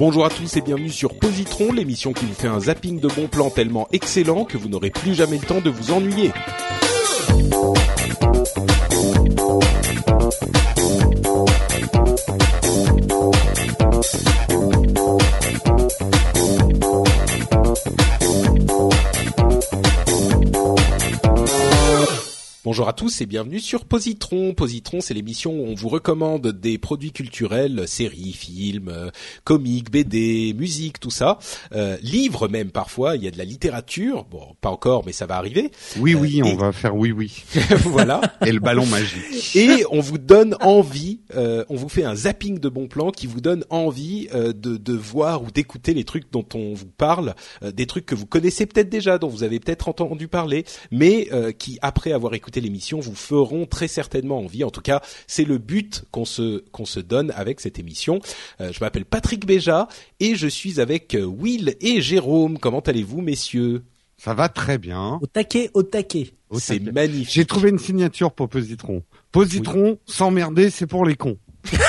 Bonjour à tous et bienvenue sur Positron, l'émission qui vous fait un zapping de bons plans tellement excellent que vous n'aurez plus jamais le temps de vous ennuyer. Bonjour à tous et bienvenue sur Positron. Positron, c'est l'émission où on vous recommande des produits culturels, séries, films, comics, BD, musique, tout ça. Livres même parfois, il y a de la littérature. Bon, pas encore, mais ça va arriver. Oui, on va faire oui. Voilà. Et le ballon magique. Et on vous donne envie, on vous fait un zapping de bons plans qui vous donne envie de voir ou d'écouter les trucs dont on vous parle, des trucs que vous connaissez peut-être déjà, dont vous avez peut-être entendu parler, mais qui, après avoir écouté l'émission, vous feront très certainement envie. En tout cas, c'est le but qu'on se donne avec cette émission. Je m'appelle Patrick Béja et je suis avec Will et Jérôme. Comment allez-vous, messieurs? Ça va très bien. Au taquet. C'est magnifique. J'ai trouvé une signature pour Positron. Positron, s'emmerder, c'est pour les cons.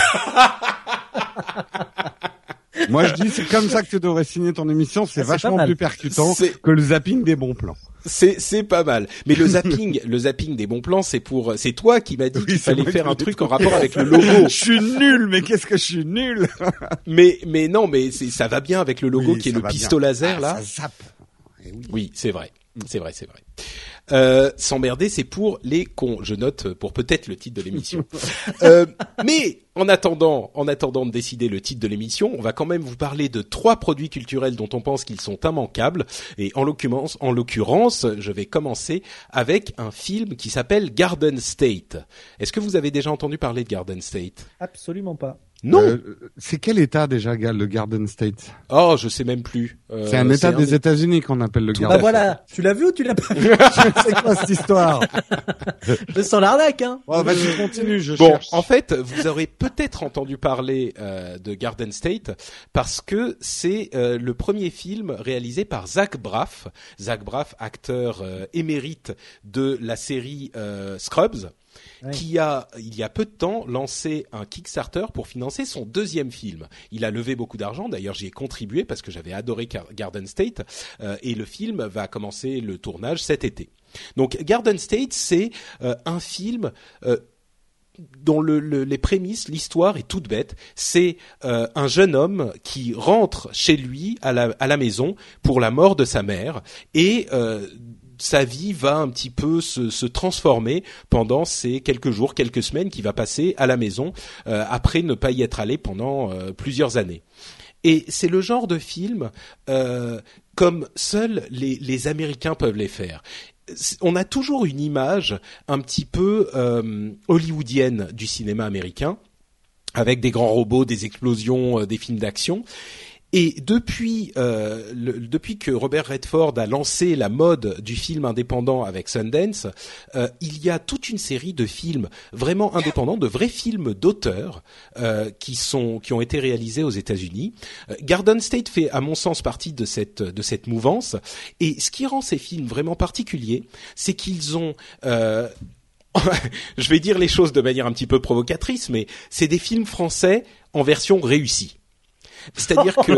Moi, je dis, c'est comme ça que tu devrais signer ton émission. C'est vachement plus percutant que le zapping des bons plans. C'est pas mal. Mais le zapping des bons plans, c'est toi qui m'as dit qu'il fallait faire un truc en rapport avec le logo. Je suis nul, mais qu'est-ce que je suis nul. mais non, mais ça va bien avec le logo qui est le pistolet laser, là. Ça zappe. Oui, c'est vrai. C'est vrai. S'emmerder, c'est pour les cons. Je note pour peut-être le titre de l'émission. Mais en attendant de décider le titre de l'émission, on va quand même vous parler de 3 produits culturels dont on pense qu'ils sont immanquables. Et en l'occurrence, je vais commencer avec un film qui s'appelle Garden State. Est-ce que vous avez déjà entendu parler de Garden State? Absolument pas. Non. C'est quel état déjà, le Garden State? Oh, je sais même plus. C'est un état des États-Unis qu'on appelle le Garden State. Bah voilà, tu l'as vu ou tu l'as pas vu? C'est quoi cette histoire? Je sens l'arnaque, hein. Oh, vas-y, continue, je bon, cherche. en fait, vous aurez peut-être entendu parler de Garden State parce que c'est le premier film réalisé par Zach Braff. Zach Braff, acteur émérite de la série Scrubs. Ouais. Qui a, il y a peu de temps, lancé un Kickstarter pour financer son 2e film. Il a levé beaucoup d'argent, d'ailleurs j'y ai contribué parce que j'avais adoré Garden State, et le film va commencer le tournage cet été. Donc Garden State, c'est un film dont les prémices, l'histoire est toute bête. C'est un jeune homme qui rentre chez lui à la maison pour la mort de sa mère et sa vie va un petit peu se transformer pendant ces quelques jours, quelques semaines qu'il va passer à la maison après ne pas y être allé pendant plusieurs années. Et c'est le genre de film comme seuls les Américains peuvent les faire. On a toujours une image un petit peu hollywoodienne du cinéma américain, avec des grands robots, des explosions, des films d'action. Et depuis que Robert Redford a lancé la mode du film indépendant avec Sundance, il y a toute une série de films vraiment indépendants, de vrais films d'auteur qui ont été réalisés aux États-Unis. Garden State fait, à mon sens, partie de cette mouvance. Et ce qui rend ces films vraiment particuliers, c'est qu'ils ont je vais dire les choses de manière un petit peu provocatrice, mais c'est des films français en version réussie. C'est-à-dire que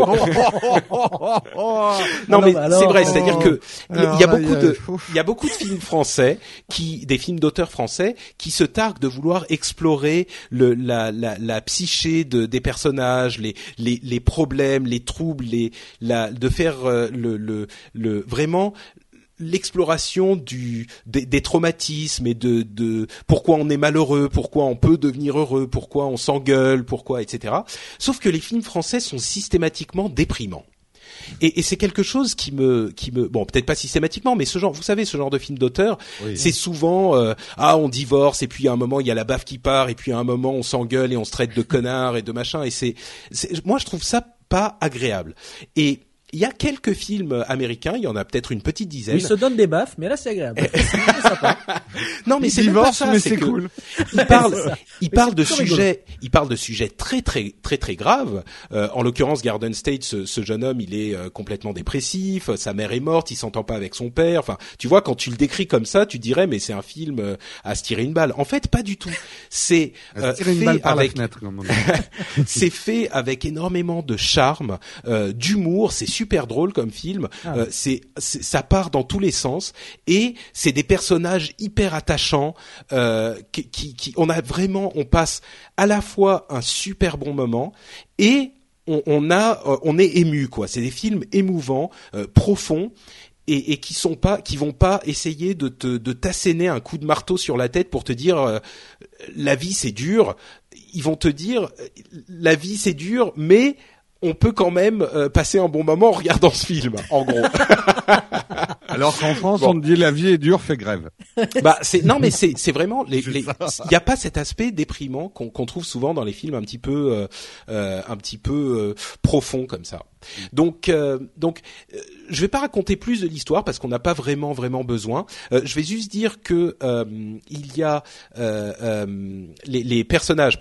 non mais c'est vrai, c'est-à-dire que il y a beaucoup de films français des films d'auteurs français qui se targuent de vouloir explorer la psyché des personnages, les problèmes, les troubles, de faire vraiment l'exploration des traumatismes et de pourquoi on est malheureux, pourquoi on peut devenir heureux, pourquoi on s'engueule, pourquoi, etc. Sauf que les films français sont systématiquement déprimants. Et c'est quelque chose qui me bon, peut-être pas systématiquement, mais ce genre de film d'auteur, oui. C'est souvent on divorce et puis à un moment il y a la baffe qui part et puis à un moment on s'engueule et on se traite de connard et de machin, et c'est moi je trouve ça pas agréable. Et il y a quelques films américains, il y en a peut-être une petite dizaine. Ils se donnent des baffes, mais là c'est agréable. C'est sympa. Non, mais c'est divorce, même pas ça, mais c'est c'est que cool. il parle de sujets très graves. En l'occurrence, Garden State, ce jeune homme, il est complètement dépressif, sa mère est morte, il s'entend pas avec son père. Enfin, tu vois, quand tu le décris comme ça, tu dirais mais c'est un film à se tirer une balle. En fait, pas du tout. C'est fait avec c'est fait avec énormément de charme, d'humour, c'est super drôle comme film. Ça part dans tous les sens et c'est des personnages hyper attachants on passe à la fois un super bon moment et on est ému quoi. C'est des films émouvants, profonds et qui vont pas essayer de t'asséner un coup de marteau sur la tête pour te dire la vie c'est dur. Ils vont te dire la vie c'est dur mais on peut quand même passer un bon moment en regardant ce film, en gros. Alors qu'en France, on te dit la vie est dure, fais grève. C'est vraiment il y a pas cet aspect déprimant qu'on trouve souvent dans les films un petit peu profonds comme ça. Donc je vais pas raconter plus de l'histoire parce qu'on n'a pas vraiment besoin. Je vais juste dire que il y a les personnages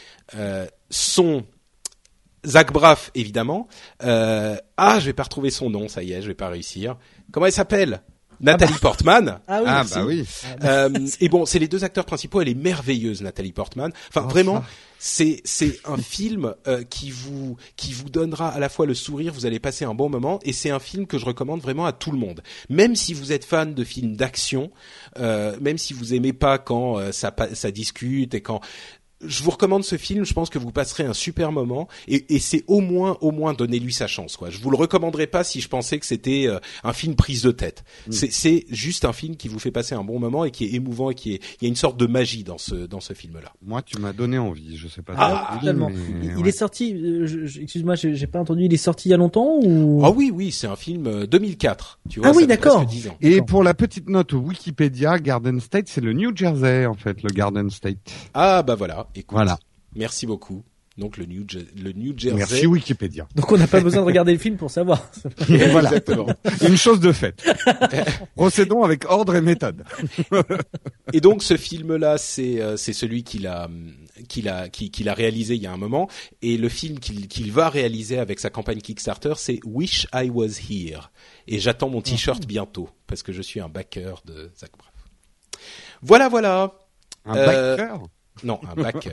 sont Zach Braff, évidemment. Je vais pas retrouver son nom, ça y est, je vais pas réussir. Comment elle s'appelle? Nathalie Portman. Oui. Et bon, c'est les deux acteurs principaux. Elle est merveilleuse, Nathalie Portman. Enfin, vraiment, c'est un film qui vous donnera à la fois le sourire. Vous allez passer un bon moment, et c'est un film que je recommande vraiment à tout le monde. Même si vous êtes fan de films d'action, même si vous aimez pas quand ça discute et quand je vous recommande ce film, je pense que vous passerez un super moment et c'est au moins donnez-lui sa chance quoi. Je vous le recommanderais pas si je pensais que c'était un film prise de tête. C'est juste un film qui vous fait passer un bon moment et qui est émouvant et il y a une sorte de magie dans ce film-là. Moi, tu m'as donné envie, je sais pas. Totalement. Il est sorti excuse-moi, j'ai pas entendu, il est sorti il y a longtemps ou Ah oui, c'est un film 2004, tu vois. Ah oui, d'accord. Et pour la petite note Wikipédia, Garden State, c'est le New Jersey en fait, le Garden State. Ah bah voilà. Écoute, voilà. Merci beaucoup. Donc le New Jersey. Merci Wikipédia. Donc on n'a pas besoin de regarder le film pour savoir. Voilà. Exactement. Une chose de faite. Procédons avec ordre et méthode. Et donc ce film-là, c'est celui qu'il a réalisé il y a un moment, et le film qu'il va réaliser avec sa campagne Kickstarter, c'est Wish I Was Here. Et j'attends mon t-shirt bientôt parce que je suis un backer de Zach Braff. Voilà. Un backer? Non, un backer.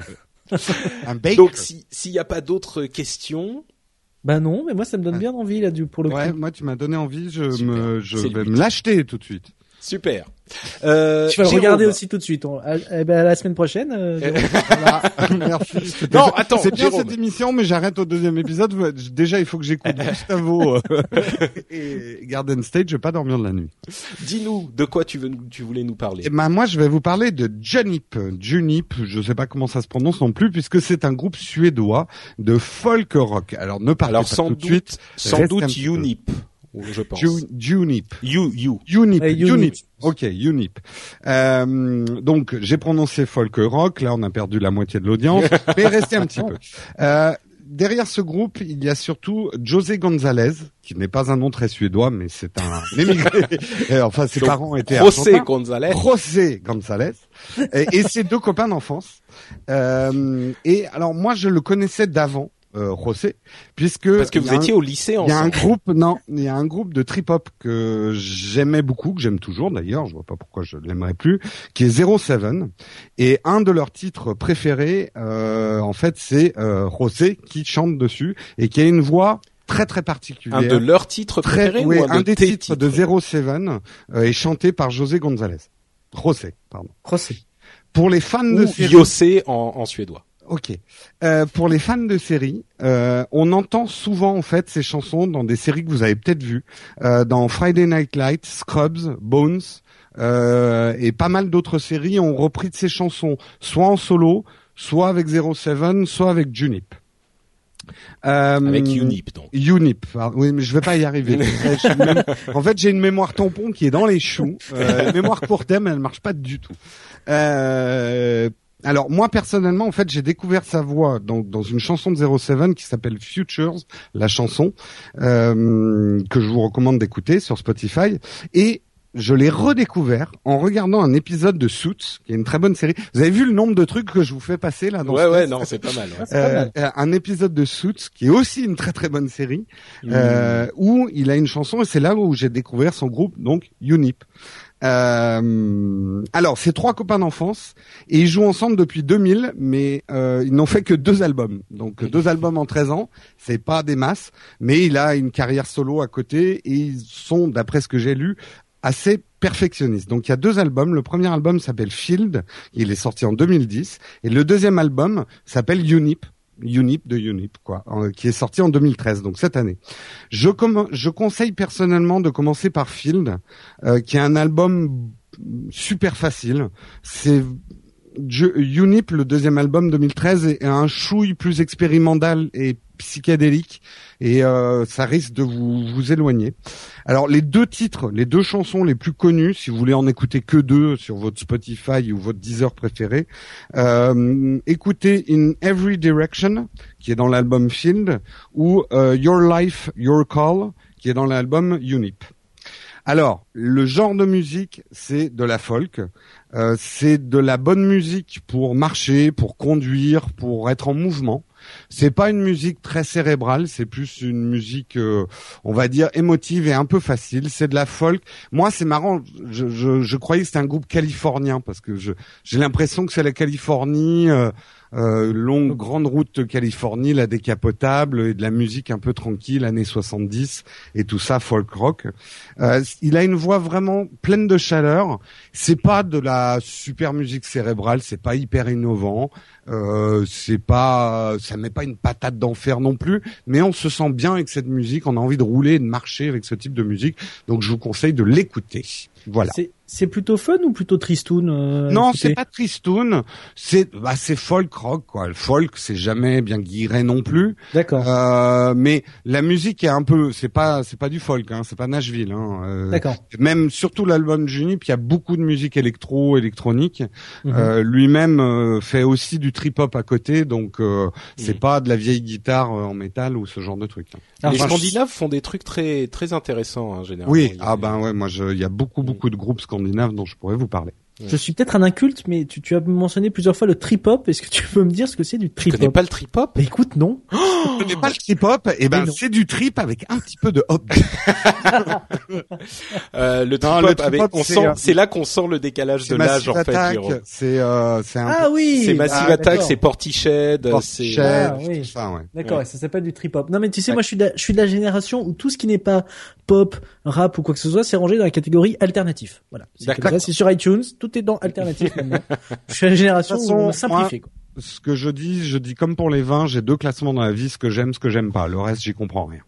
Un baker. Donc s'il y a pas d'autres questions. Bah non, mais moi ça me donne bien envie là pour le coup. Ouais, moi tu m'as donné envie, je vais me l'acheter tout de suite. Super. Tu vas le regarder aussi tout de suite. La semaine prochaine. Voilà. Merci. Non, attends. C'est bien Jérôme. cette émission, mais j'arrête au deuxième épisode. Déjà, il faut que j'écoute Gustavo et Garden State. Je vais pas dormir de la nuit. Dis-nous de quoi tu voulais nous parler. Et moi, je vais vous parler de Junip. Junip, je sais pas comment ça se prononce non plus, puisque c'est un groupe suédois de folk rock. Alors, ne partez pas tout de suite. Sans doute Unip. Je pense. Junip. Unip. Ok, Unip. Donc, j'ai prononcé folk rock. Là, on a perdu la moitié de l'audience. Mais restez un petit peu. Derrière ce groupe, il y a surtout José González, qui n'est pas un nom très suédois, mais c'est un émigré. Enfin, ses parents étaient argentins. José González. Et ses deux copains d'enfance. Et alors, moi, je le connaissais d'avant. José, puisque parce que vous étiez au lycée ensemble. Il y a un groupe de trip-hop que j'aimais beaucoup, que j'aime toujours d'ailleurs, je vois pas pourquoi je l'aimerais plus, qui est 07. Et un de leurs titres préférés, en fait, c'est José qui chante dessus et qui a une voix très très particulière. Un de leurs titres préférés ou un des titres de 07 est chanté par José González. José. Pour les fans de série. José en suédois. Ok. Pour les fans de séries, on entend souvent en fait ces chansons dans des séries que vous avez peut-être vues, dans Friday Night Lights, Scrubs, Bones, et pas mal d'autres séries ont repris de ces chansons, soit en solo, soit avec 07, soit avec Junip. Avec Unip donc. Unip. Oui, mais je vais pas y arriver. En fait, j'ai une mémoire tampon qui est dans les choux. Mémoire court terme, elle marche pas du tout. Alors moi personnellement, en fait, j'ai découvert sa voix dans une chanson de 07 qui s'appelle Futures, la chanson que je vous recommande d'écouter sur Spotify, et je l'ai redécouvert en regardant un épisode de Suits, qui est une très bonne série. Vous avez vu le nombre de trucs que je vous fais passer là dans Ouais, non, c'est pas mal. Ouais. Un épisode de Suits qui est aussi une très très bonne série où il a une chanson, et c'est là où j'ai découvert son groupe, donc UNIP. Alors, c'est 3 copains d'enfance et ils jouent ensemble depuis 2000, mais ils n'ont fait que 2 albums. Donc 2 albums en 13 ans, c'est pas des masses, mais il a une carrière solo à côté et ils sont, d'après ce que j'ai lu, assez perfectionnistes. Donc il y a 2 albums. Le premier album s'appelle Field, il est sorti en 2010, et le deuxième album s'appelle UNIP de UNIP, quoi, qui est sorti en 2013, donc cette année. Je conseille personnellement de commencer par Field, qui est un album super facile. C'est UNIP, le deuxième album 2013, est un chouille plus expérimental et psychédélique, et ça risque de vous éloigner. Alors les 2 titres, les 2 chansons les plus connues, si vous voulez en écouter que 2 sur votre Spotify ou votre Deezer préféré, écoutez In Every Direction, qui est dans l'album Field, ou Your Life, Your Call, qui est dans l'album UNIP. Alors, le genre de musique, c'est de la folk. C'est de la bonne musique pour marcher, pour conduire, pour être en mouvement. C'est pas une musique très cérébrale, c'est plus une musique, on va dire, émotive et un peu facile. C'est de la folk. Moi, c'est marrant. Je croyais que c'était un groupe californien parce que j'ai l'impression que c'est la Californie. Longue grande route de Californie, la décapotable, et de la musique un peu tranquille, années 70 et tout ça, folk rock. Il a une voix vraiment pleine de chaleur. C'est pas de la super musique cérébrale, c'est pas hyper innovant, c'est pas, ça met pas une patate d'enfer non plus, mais on se sent bien avec cette musique, on a envie de rouler et de marcher avec ce type de musique. Donc je vous conseille de l'écouter. Voilà. C'est plutôt fun ou plutôt tristoun Non, c'est pas tristoun, c'est folk rock, quoi. Le folk, c'est jamais bien guiré non plus. D'accord. Mais la musique est un peu, c'est pas du folk, hein, c'est pas Nashville, hein. D'accord. Même surtout l'album Junip, il y a beaucoup de musique électronique. Lui-même fait aussi du trip-hop à côté, donc c'est pas de la vieille guitare en métal ou ce genre de truc. Hein. Les Scandinaves font des trucs très très intéressants, hein, généralement. Oui, moi il y a beaucoup de groupes scandinaves dont je pourrais vous parler. Je suis peut-être un inculte, mais tu as mentionné plusieurs fois le trip-hop. Est-ce que tu peux me dire ce que c'est du trip-hop? Tu connais pas le trip-hop? Bah écoute, non. Tu connais pas le trip-hop? Eh ben, c'est du trip avec un petit peu de hop. Le trip-hop, c'est là qu'on sent le décalage de l'âge, en fait, Jérôme. C'est c'est Massive Attack, c'est Portishead, c'est... oui. Ça, ouais. D'accord, ouais. Ça s'appelle du trip-hop. Non, mais tu sais, moi, je suis de la génération où tout ce qui n'est pas pop, rap ou quoi que ce soit, c'est rangé dans la catégorie alternatif. Voilà. C'est sur iTunes, tout est dans alternatif maintenant. Je suis la génération où on simplifie, quoi. Ce que je dis comme pour les vins, j'ai 2 classements dans la vie, ce que j'aime pas. Le reste, j'y comprends rien.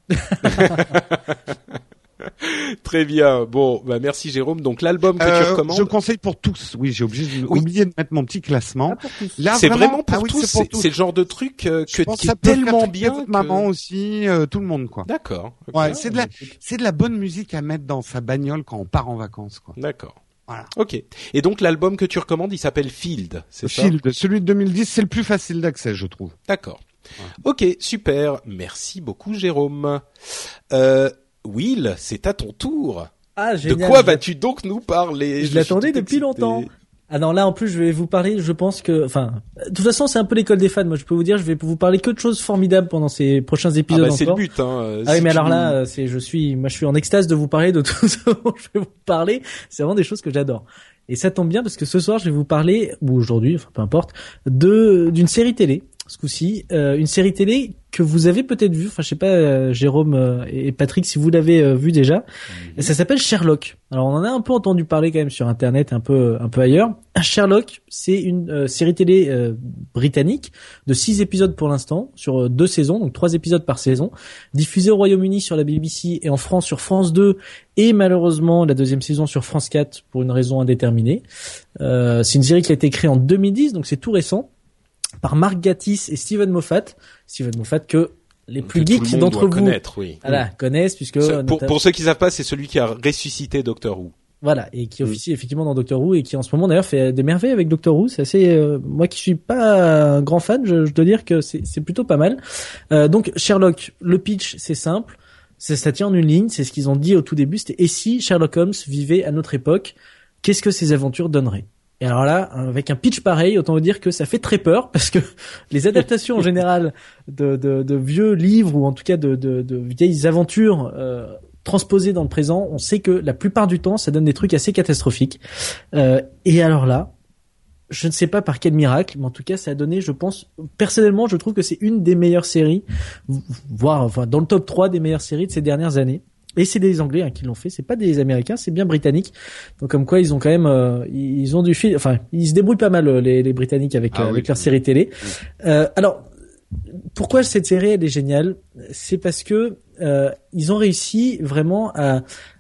Très bien. Bon, bah merci Jérôme. Donc l'album que tu recommandes. Je conseille pour tous. Oui, j'ai oublié de mettre mon petit classement. Là, c'est vraiment pour tous. C'est le genre de truc que tu es tellement bien. Votre maman aussi, tout le monde, quoi. D'accord. Okay. Ouais, c'est de la bonne musique à mettre dans sa bagnole quand on part en vacances, quoi. D'accord. Voilà. Ok. Et donc l'album que tu recommandes, il s'appelle Field, c'est ça? Field. Celui de 2010, c'est le plus facile d'accès, je trouve. D'accord. Ouais. Ok, super. Merci beaucoup, Jérôme. Will, c'est à ton tour. Ah, génial. De quoi vas-tu donc nous parler? Je l'attendais depuis longtemps. Ah non, là en plus je vais vous parler, je pense que, de toute façon c'est un peu l'école des fans. Moi je peux vous dire, je vais vous parler que de choses formidables pendant ces prochains épisodes. C'est le but, hein. Ah oui, mais alors là, je suis en extase de vous parler de tout ce dont je vais vous parler. C'est vraiment des choses que j'adore. Et ça tombe bien parce que ce soir je vais vous parler, ou aujourd'hui, peu importe, d'une série télé. Ce coup-ci, une série télé que vous avez peut-être vue, je sais pas, Jérôme et Patrick, si vous l'avez vu déjà. Ça s'appelle Sherlock. Alors on en a un peu entendu parler quand même sur Internet, un peu ailleurs. Sherlock, c'est une série télé britannique de 6 épisodes pour l'instant, sur 2 saisons, donc 3 épisodes par saison, diffusée au Royaume-Uni sur la BBC et en France sur France 2, et malheureusement la 2e saison sur France 4 pour une raison indéterminée. C'est une série qui a été créée en 2010, donc c'est tout récent, par Mark Gatiss et Steven Moffat. Steven Moffat que les plus geeks d'entre vous connaître, oui. Voilà, connaissent puisque pour ceux qui savent pas, c'est celui qui a ressuscité Doctor Who. Voilà, et qui officie effectivement dans Doctor Who et qui en ce moment d'ailleurs fait des merveilles avec Doctor Who. C'est assez, moi qui suis pas un grand fan, je dois dire que c'est plutôt pas mal. Donc Sherlock, le pitch c'est simple, ça tient en une ligne, c'est ce qu'ils ont dit au tout début, c'était et si Sherlock Holmes vivait à notre époque, qu'est-ce que ses aventures donneraient? Et alors là, avec un pitch pareil, autant vous dire que ça fait très peur parce que les adaptations en général de vieux livres ou en tout cas de vieilles aventures transposées dans le présent, on sait que la plupart du temps, ça donne des trucs assez catastrophiques. Et alors là, je ne sais pas par quel miracle, mais en tout cas, ça a donné, je pense, personnellement, je trouve que c'est une des meilleures séries, voire enfin dans le top 3 des meilleures séries de ces dernières années. Et c'est des Anglais qui l'ont fait, c'est pas des Américains, c'est bien britannique. Donc comme quoi ils ont quand même ils ont du fil, enfin ils se débrouillent pas mal les Britanniques avec leur série télé. Alors pourquoi cette série elle est géniale? C'est parce que ils ont réussi vraiment à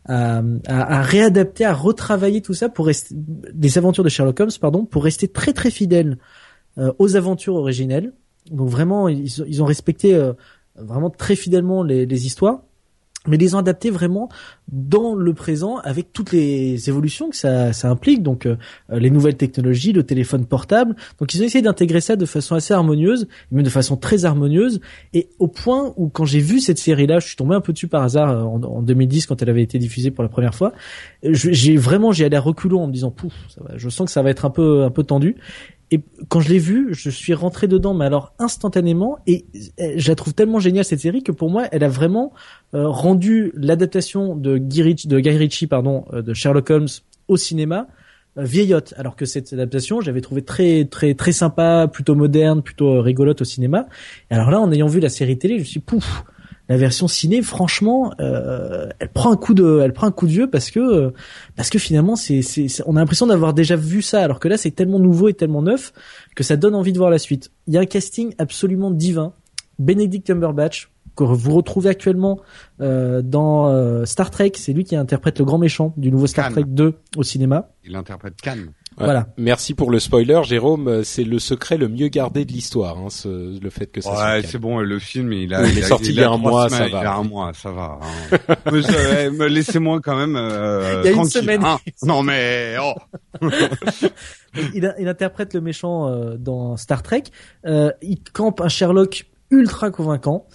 réadapter, à retravailler tout ça pour rester des aventures de Sherlock Holmes, pour rester très très fidèles aux aventures originelles. Donc vraiment ils ont respecté vraiment très fidèlement les histoires, mais les ont adaptés vraiment dans le présent avec toutes les évolutions que ça implique, donc les nouvelles technologies, le téléphone portable. Donc ils ont essayé d'intégrer ça de façon assez harmonieuse, même de façon très harmonieuse, et au point où quand j'ai vu cette série-là, je suis tombé un peu dessus par hasard en 2010 quand elle avait été diffusée pour la première fois. J'ai allé à reculons en me disant pouf, je sens que ça va être un peu tendu. Et quand je l'ai vu, je suis rentré dedans, mais alors instantanément, et je la trouve tellement géniale cette série que pour moi, elle a vraiment rendu l'adaptation de Guy Ritchie, de Sherlock Holmes au cinéma vieillotte. Alors que cette adaptation, j'avais trouvé très très très sympa, plutôt moderne, plutôt rigolote au cinéma. Et alors là, en ayant vu la série télé, je me suis dit, pouf. La version ciné, franchement, elle prend un coup de vieux parce que finalement, on a l'impression d'avoir déjà vu ça, alors que là, c'est tellement nouveau et tellement neuf que ça donne envie de voir la suite. Il y a un casting absolument divin. Benedict Cumberbatch, que vous retrouvez actuellement dans Star Trek, c'est lui qui interprète le grand méchant du nouveau Star Trek 2 au cinéma. Il interprète Khan. Voilà. Merci pour le spoiler, Jérôme. C'est le secret le mieux gardé de l'histoire, le fait que ça soit Khan. C'est bon. Le film, il est sorti il y a un mois, ça va. Il y a un mois, ça va. Mais laissez-moi quand même il y a tranquille. Une semaine. Hein. Non mais il interprète le méchant dans Star Trek. Il campe un Sherlock ultra convaincant.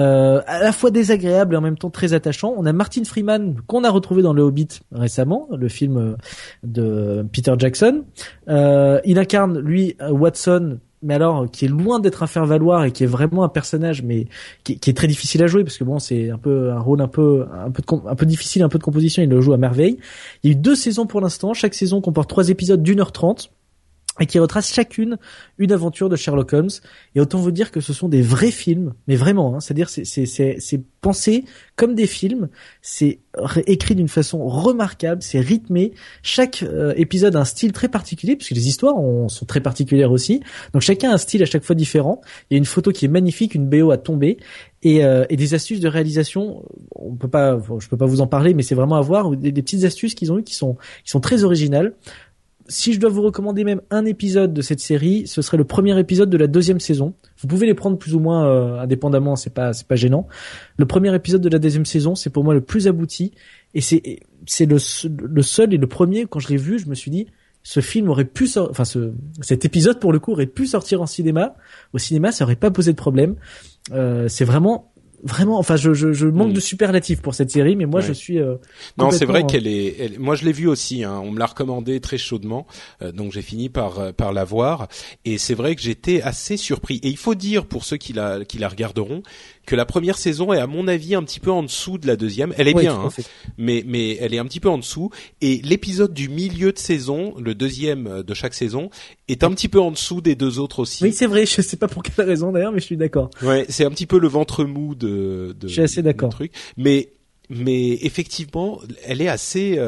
À la fois désagréable et en même temps très attachant. On a Martin Freeman qu'on a retrouvé dans Le Hobbit récemment, le film de Peter Jackson. Il incarne lui Watson, mais alors qui est loin d'être un faire-valoir et qui est vraiment un personnage, mais qui est très difficile à jouer parce que bon, c'est un peu un rôle un peu difficile, un peu de composition. Il le joue à merveille. Il y a eu 2 saisons pour l'instant. Chaque saison comporte 3 épisodes d'1h30. Et qui retrace chacune une aventure de Sherlock Holmes. Et autant vous dire que ce sont des vrais films, mais vraiment, c'est-à-dire c'est pensé comme des films, c'est écrit d'une façon remarquable, c'est rythmé. Chaque épisode a un style très particulier, puisque les histoires sont très particulières aussi. Donc chacun a un style à chaque fois différent. Il y a une photo qui est magnifique, une BO à tomber, et des astuces de réalisation. Je peux pas vous en parler, mais c'est vraiment à voir. Des petites astuces qu'ils ont eues qui sont très originales. Si je dois vous recommander même un épisode de cette série, ce serait le premier épisode de la 2e saison. Vous pouvez les prendre plus ou moins indépendamment, c'est pas gênant. Le premier épisode de la 2e saison, c'est pour moi le plus abouti, et c'est le seul et le premier. Quand je l'ai vu, je me suis dit, ce film aurait pu cet épisode pour le coup aurait pu sortir au cinéma, ça aurait pas posé de problème. C'est vraiment, enfin, je manque de superlatifs pour cette série, mais moi je suis. Non, c'est vrai moi je l'ai vue aussi. On me l'a recommandé très chaudement, donc j'ai fini par la voir. Et c'est vrai que j'étais assez surpris. Et il faut dire pour ceux qui la regarderont que la première saison est à mon avis un petit peu en dessous de la deuxième. Elle est bien, mais elle est un petit peu en dessous. Et l'épisode du milieu de saison, le deuxième de chaque saison, est un petit peu en dessous des 2 autres aussi. Oui, c'est vrai. Je sais pas pour quelle raison d'ailleurs, mais je suis d'accord. Ouais, c'est un petit peu le ventre mou de je suis assez d'accord. Truc. Mais effectivement, elle est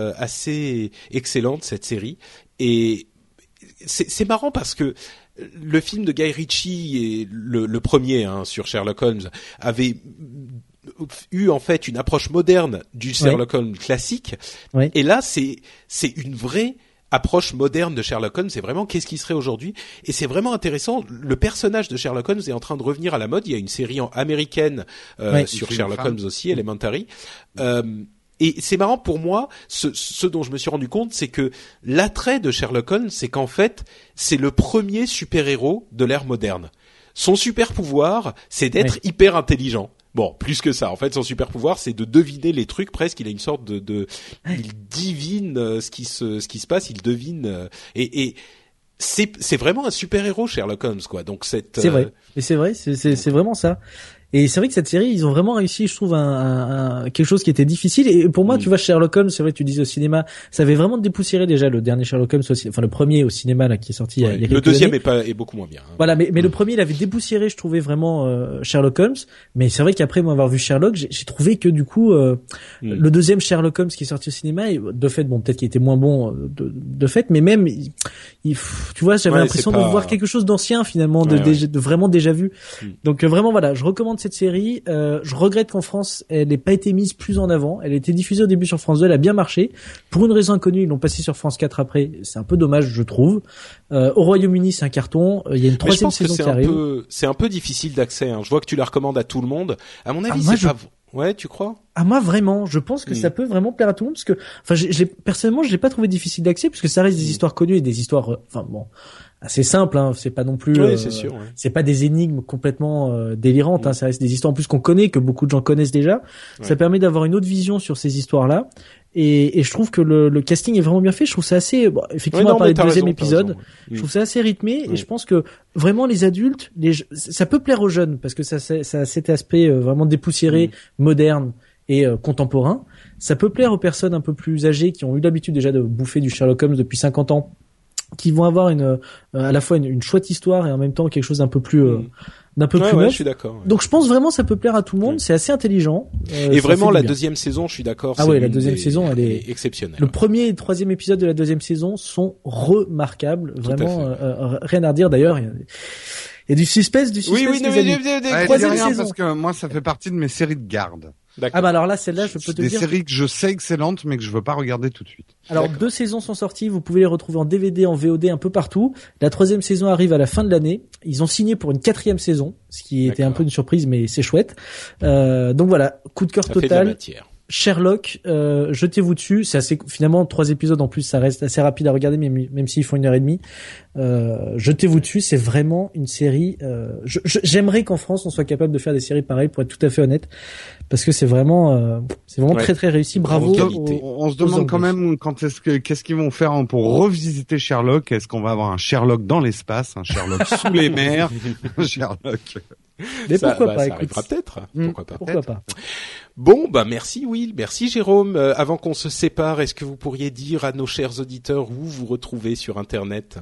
assez excellente cette série. Et c'est marrant parce que le film de Guy Ritchie et le premier sur Sherlock Holmes avait eu en fait une approche moderne du Sherlock Holmes classique. Ouais. Et là, c'est une vraie approche moderne de Sherlock Holmes. C'est vraiment qu'est-ce qui serait aujourd'hui. Et c'est vraiment intéressant. Le personnage de Sherlock Holmes est en train de revenir à la mode. Il y a une série américaine sur Sherlock Holmes aussi, Elementary. et c'est marrant pour moi, ce dont je me suis rendu compte, c'est que l'attrait de Sherlock Holmes, c'est qu'en fait, c'est le premier super-héros de l'ère moderne. Son super pouvoir, c'est d'être hyper intelligent. Bon, plus que ça. En fait, son super pouvoir, c'est de deviner les trucs presque. Il a une sorte il divine ce qui se passe. Il devine et c'est vraiment un super héros, Sherlock Holmes, quoi. Donc c'est vrai. Mais c'est vrai. C'est vraiment ça. Et c'est vrai que cette série, ils ont vraiment réussi, je trouve, quelque chose qui était difficile. Et pour moi, tu vois, Sherlock Holmes, c'est vrai, tu disais au cinéma, ça avait vraiment dépoussiéré déjà le dernier Sherlock Holmes, enfin le premier au cinéma là qui est sorti. Il y a le deuxième est beaucoup moins bien. Hein. Voilà, mais le premier, il avait dépoussiéré, je trouvais vraiment Sherlock Holmes. Mais c'est vrai qu'après moi avoir vu Sherlock, j'ai trouvé que du coup, le deuxième Sherlock Holmes qui est sorti au cinéma, de fait, bon, peut-être qu'il était moins bon de fait, mais même, tu vois, j'avais l'impression de voir quelque chose d'ancien finalement, de vraiment déjà vu. Donc vraiment, voilà, je recommande cette série. Je regrette qu'en France, elle n'ait pas été mise plus en avant. Elle a été diffusée au début sur France 2, elle a bien marché. Pour une raison inconnue, ils l'ont passée sur France 4 après. C'est un peu dommage, je trouve. Au Royaume-Uni, c'est un carton. Il y a une troisième saison qui arrive. C'est un peu difficile d'accès. Hein. Je vois que tu la recommandes à tout le monde. À mon avis, Ouais, tu crois? Ah, moi, vraiment. Je pense que ça peut vraiment plaire à tout le monde parce que, enfin, personnellement, je l'ai pas trouvé difficile d'accès parce que ça reste des histoires connues et des histoires, enfin, bon, assez simples, hein. C'est pas non plus, c'est sûr, c'est pas des énigmes complètement délirantes, hein. Ça reste des histoires en plus qu'on connaît, que beaucoup de gens connaissent déjà. Ça permet d'avoir une autre vision sur ces histoires-là. Et je trouve que le casting est vraiment bien fait. Je trouve ça assez, bon, effectivement, à parler du deuxième épisode, je trouve ça assez rythmé et je pense que vraiment les adultes, ça peut plaire aux jeunes parce que ça a cet aspect vraiment dépoussiéré, moderne et contemporain. Ça peut plaire aux personnes un peu plus âgées qui ont eu l'habitude déjà de bouffer du Sherlock Holmes depuis 50 ans, qui vont avoir à la fois une chouette histoire et en même temps quelque chose d'un peu plus neuf. Je suis d'accord. Donc je pense vraiment ça peut plaire à tout le monde, c'est assez intelligent. Et vraiment la deuxième saison, je suis d'accord. Ah ouais, la deuxième saison, elle est exceptionnelle. Le premier et le troisième épisode de la deuxième saison sont remarquables, vraiment rien à redire. D'ailleurs, il y a du suspense, Oui, troisième saison. Parce que moi, ça fait partie de mes séries de garde. D'accord. Ah bah alors là, celle-là, je peux te dire. Des séries que je sais excellentes, mais que je veux pas regarder tout de suite. Alors, 2 saisons sont sorties, vous pouvez les retrouver en DVD, en VOD, un peu partout. La 3e saison arrive à la fin de l'année. Ils ont signé pour une 4e saison, ce qui était un peu une surprise, mais c'est chouette. Donc voilà, coup de cœur total. Fait de la matière. Sherlock, jetez-vous dessus. C'est assez, finalement, 3 épisodes en plus, ça reste assez rapide à regarder, même s'ils font 1h30. Jetez-vous dessus, c'est vraiment une série. J'aimerais qu'en France, on soit capable de faire des séries pareilles, pour être tout à fait honnête, parce que c'est vraiment très très réussi. Bravo. On se demande quand même qu'est-ce qu'ils vont faire pour revisiter Sherlock. Est-ce qu'on va avoir un Sherlock dans l'espace, un Sherlock sous les mers, un Sherlock. Mais pourquoi pas, ça écoute. arrivera peut-être. Pourquoi pas. Bon, merci Will, merci Jérôme. Avant qu'on se sépare, est-ce que vous pourriez dire à nos chers auditeurs où vous retrouvez sur Internet?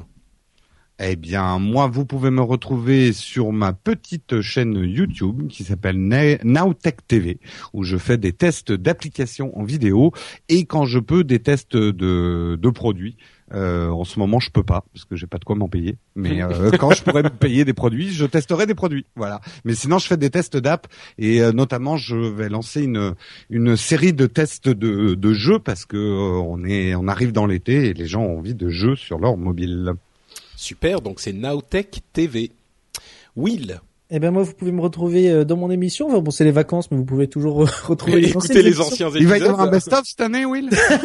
Eh bien, moi, vous pouvez me retrouver sur ma petite chaîne YouTube qui s'appelle Nowtech TV, où je fais des tests d'applications en vidéo et quand je peux des tests de produits. En ce moment, je peux pas parce que j'ai pas de quoi m'en payer. Mais quand je pourrais me payer des produits, je testerai des produits. Voilà. Mais sinon, je fais des tests d'app et notamment, je vais lancer une série de tests de jeux parce que on arrive dans l'été et les gens ont envie de jeux sur leur mobile. Super. Donc c'est Nowtech TV. Will. Eh ben moi, vous pouvez me retrouver dans mon émission. Enfin, bon, c'est les vacances, mais vous pouvez toujours retrouver les anciens épisodes. Il va y avoir un best-of cette année, Will.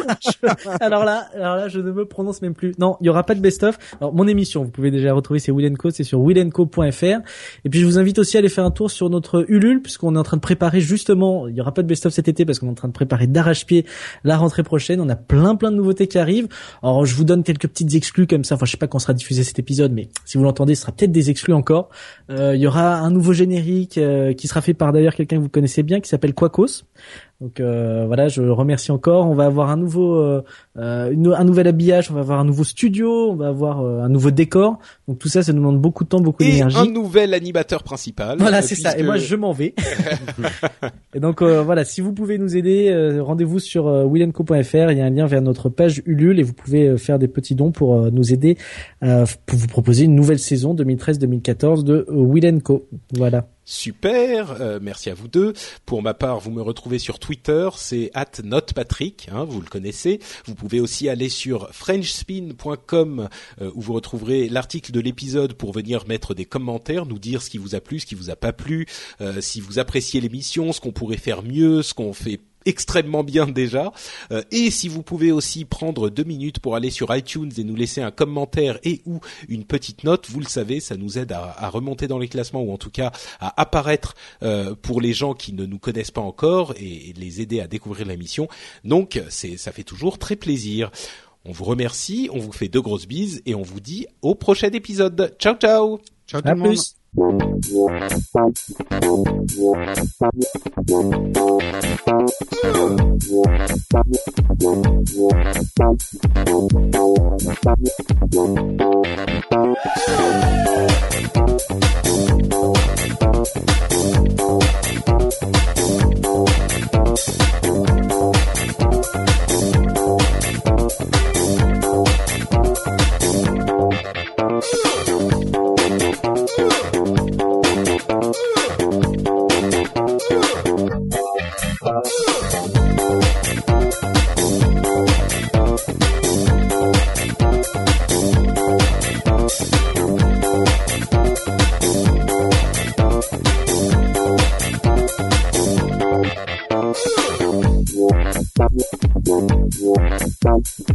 alors là, je ne me prononce même plus. Non, il y aura pas de best-of. Alors, mon émission, vous pouvez déjà retrouver, c'est Will & Co, c'est sur willandco.fr. Et puis, je vous invite aussi à aller faire un tour sur notre Ulule, puisqu'on est en train de préparer justement, il y aura pas de best-of cet été, parce qu'on est en train de préparer d'arrache-pied la rentrée prochaine. On a plein de nouveautés qui arrivent. Alors, je vous donne quelques petites exclus comme ça. Enfin, je sais pas quand sera diffusé cet épisode, mais si vous l'entendez, ce sera peut-être des exclus encore. Il y aura un nouveau générique qui sera fait par d'ailleurs quelqu'un que vous connaissez bien qui s'appelle Quacos. Donc voilà, je le remercie encore. On va avoir un nouvel habillage, on va avoir un nouveau studio, on va avoir un nouveau décor. Donc tout ça, ça nous demande beaucoup de temps, beaucoup d'énergie. Et un nouvel animateur principal. Voilà, c'est ça. Et moi, je m'en vais. Et donc voilà, si vous pouvez nous aider, rendez-vous sur willandco.fr. Il y a un lien vers notre page Ulule et vous pouvez faire des petits dons pour nous aider, pour vous proposer une nouvelle saison 2013-2014 de Will & Co. Voilà. Super, merci à vous deux. Pour ma part, vous me retrouvez sur Twitter, c'est @notepatrick, vous le connaissez. Vous pouvez aussi aller sur frenchspin.com où vous retrouverez l'article de l'épisode pour venir mettre des commentaires, nous dire ce qui vous a plu, ce qui vous a pas plu, si vous appréciez l'émission, ce qu'on pourrait faire mieux, ce qu'on fait extrêmement bien déjà. Et si vous pouvez aussi prendre 2 minutes pour aller sur iTunes et nous laisser un commentaire et ou une petite note, vous le savez, ça nous aide à remonter dans les classements ou en tout cas à apparaître pour les gens qui ne nous connaissent pas encore et les aider à découvrir l'émission. Donc ça fait toujours très plaisir. On vous remercie, on vous fait 2 grosses bises et on vous dit au prochain épisode. Ciao ciao. Ciao tout le monde. Plus. Thank you.